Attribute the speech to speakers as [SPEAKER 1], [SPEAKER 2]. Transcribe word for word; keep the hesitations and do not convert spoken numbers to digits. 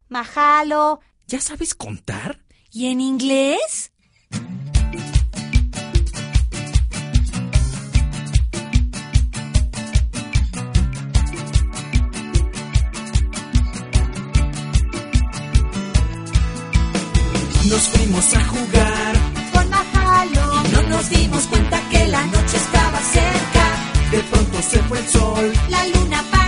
[SPEAKER 1] Mahalo.
[SPEAKER 2] ¿Ya sabes contar?
[SPEAKER 1] ¿Y en inglés?
[SPEAKER 2] Nos fuimos a jugar
[SPEAKER 1] Con Mahalo.
[SPEAKER 2] y no nos dimos cuenta que la noche estaba cerca. De pronto se fue el sol.
[SPEAKER 1] La luna para